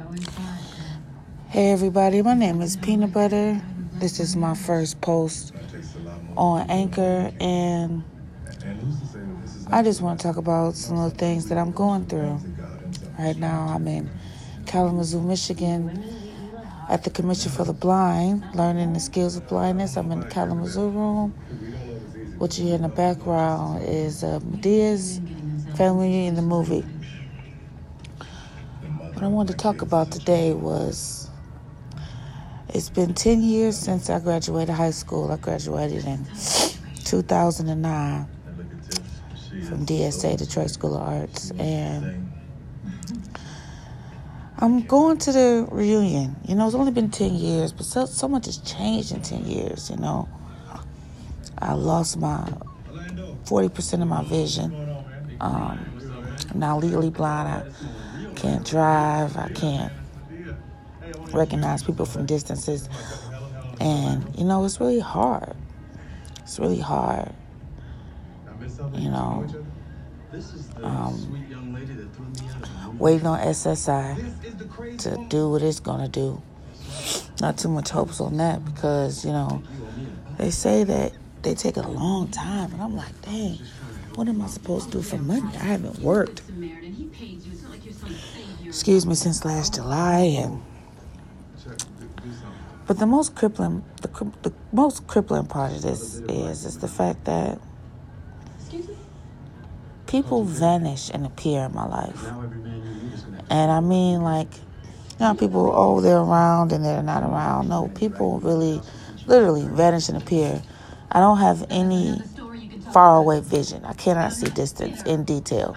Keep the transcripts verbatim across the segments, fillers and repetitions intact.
Hey everybody, my name is Peanut Butter. This is my first post on Anchor, and I just want to talk about some of the things that I'm going through. Right now I'm in Kalamazoo, Michigan at the Commission for the Blind, learning the skills of blindness. I'm in the Kalamazoo room. What you hear in the background is uh, Medea's family in the movie. What I wanted to talk about today was, it's been ten years since I graduated high school. I graduated in two thousand nine from D S A, Detroit School of Arts, and I'm going to the reunion. You know, it's only been ten years, but so, so much has changed in ten years, you know. I lost my forty percent of my vision. Um, I'm now legally blind. I can't drive. I can't recognize people from distances. And, you know, it's really hard. It's really hard. You know, um, waiting on S S I to do what it's going to do. Not too much hopes on that because, you know, they say that they take a long time. And I'm like, dang, what am I supposed to do for money? I haven't worked, excuse me, since last July. And But the most crippling, the, the most crippling part of this is, is the fact that people vanish and appear in my life. And I mean, like, you know, people, oh, they're around and they're not around. No, people really, literally vanish and appear. I don't have any faraway vision. I cannot see distance in detail.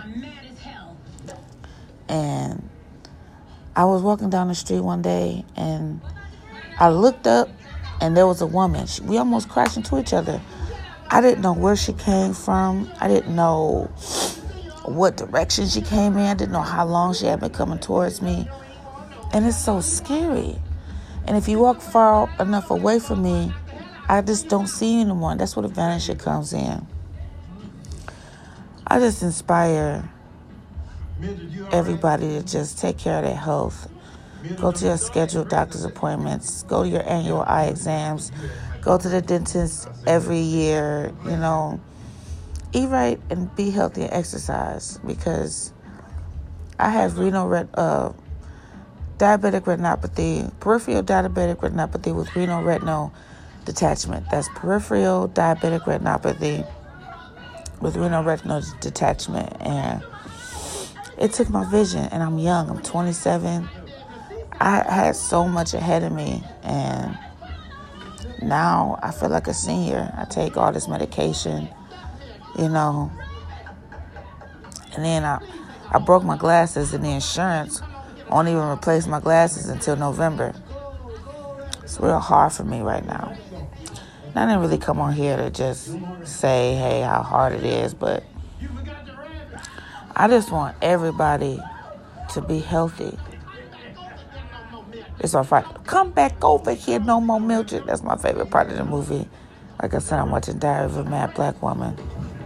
And I was walking down the street one day and I looked up and there was a woman. She, we almost crashed into each other. I didn't know where she came from. I didn't know what direction she came in. I didn't know how long she had been coming towards me. And it's so scary. And if you walk far enough away from me, I just don't see you anymore. That's where the vanishing comes in. I just inspire everybody to just take care of their health. Go to your scheduled doctor's appointments. Go to your annual eye exams. Go to the dentist every year. You know, eat right and be healthy and exercise. Because I have renal ret- uh, diabetic retinopathy, peripheral diabetic retinopathy with renal retinal detachment. That's peripheral diabetic retinopathy with renal retinal detachment. And it took my vision. And I'm young. I'm twenty-seven. I had so much ahead of me, and now I feel like a senior. I take all this medication, you know, and then I, I broke my glasses, and the insurance won't even replace my glasses until November. It's real hard for me right now. And I didn't really come on here to just say, hey, how hard it is, but I just want everybody to be healthy. It's our fight. Come back over here, no more Mildred. That's my favorite part of the movie. Like I said, I'm watching Diary of a Mad Black Woman.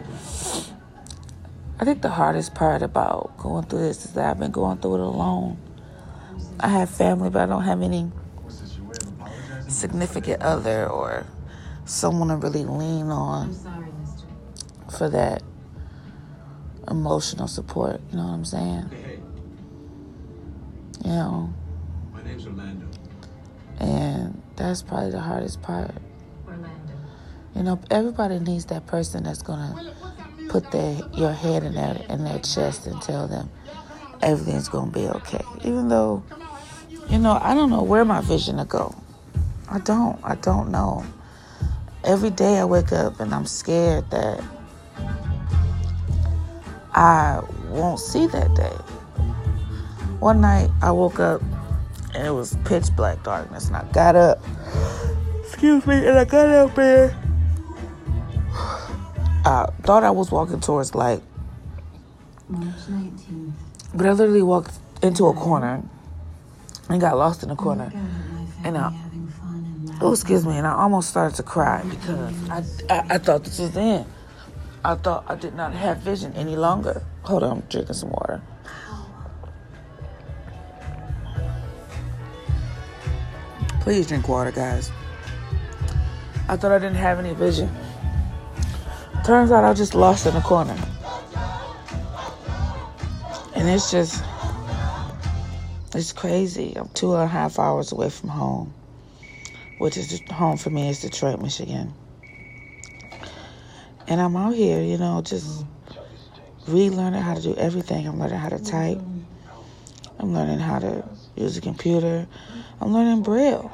I think the hardest part about going through this is that I've been going through it alone. I have family, but I don't have any significant other or someone to really lean on for that emotional support. You know what I'm saying? You know. And that's probably the hardest part. Orlando. You know, everybody needs that person that's gonna put their your head in their in their chest and tell them everything's gonna be okay. Even though, you know, I don't know where my vision will go. I don't. I don't know. Every day I wake up and I'm scared that I won't see that day. One night I woke up and it was pitch black darkness, and I got up, excuse me, and I got up and I thought I was walking towards light. March nineteenth. But I literally walked into a corner and got lost in the corner. And I, oh, excuse me, and I almost started to cry because I, I, I thought this was the end. I thought I did not have vision any longer. Hold on, I'm drinking some water. Please drink water, guys. I thought I didn't have any vision. Turns out I just lost in the corner. And it's just, it's crazy. I'm two and a half hours away from home, which is home for me is Detroit, Michigan. And I'm out here, you know, just relearning how to do everything. I'm learning how to type. I'm learning how to use a computer. I'm learning Braille.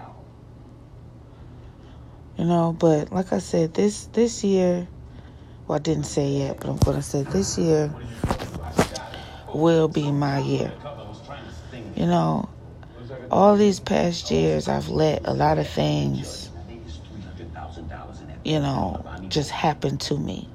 You know, but like I said, this this year, well, I didn't say yet, but I'm going to say this year will be my year. You know, all these past years, I've let a lot of things, you know, just happen to me.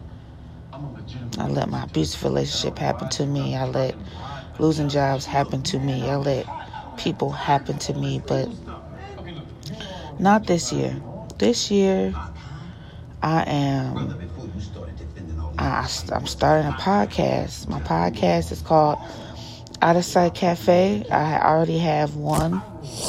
I let my abusive relationship happen to me. I let losing jobs happen to me. I let people happen to me, but not this year. This year, I am, I, I'm starting a podcast. My podcast is called Out of Sight Cafe. I already have one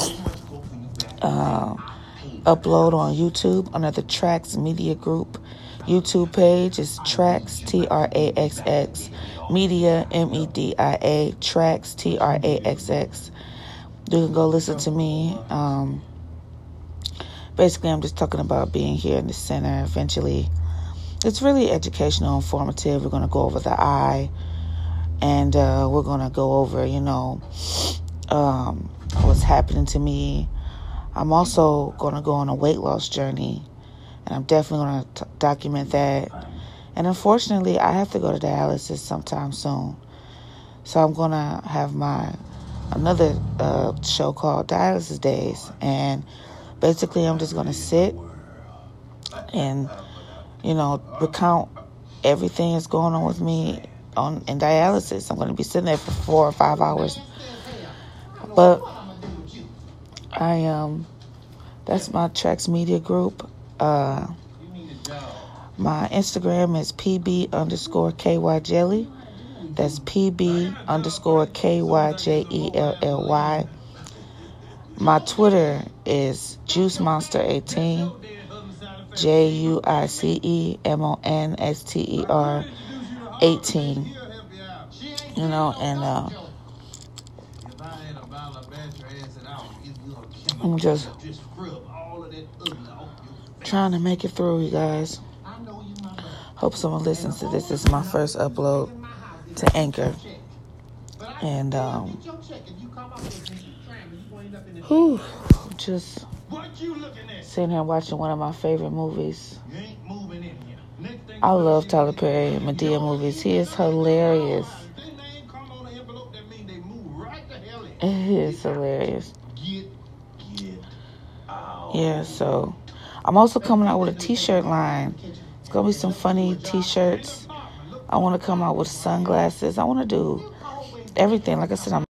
uh, upload on YouTube under the Trax Media Group YouTube page. It's Trax, T R A X X, Media, M E D I A, Trax, T R A X X. You can go listen to me. Um, basically, I'm just talking about being here in the center eventually. It's really educational, informative. We're going to go over the eye, and uh, we're going to go over, you know, um, what's happening to me. I'm also going to go on a weight loss journey, and I'm definitely going to document that. And unfortunately, I have to go to dialysis sometime soon. So I'm going to have my another uh, show called Dialysis Days. And basically, I'm just going to sit and, you know, recount everything that's going on with me on in dialysis. I'm going to be sitting there for four or five hours. But I um, that's my Trax Media Group. Uh, my Instagram is pb underscore ky jelly. That's pb underscore ky j e l l y. My Twitter is Juice Monster eighteen. J U I C E M O N S T E R eighteen. You know, and uh, I'm just trying to make it through, you guys. Hope someone listens to this. This is my first upload to Anchor. And, um, whew, just sitting here watching one of my favorite movies. I love Tyler Perry and Madea movies. He is hilarious. It is hilarious. Yeah, so I'm also coming out with a t-shirt line. It's going to be some funny t-shirts. I want to come out with sunglasses. I want to do everything. Like I said, I'm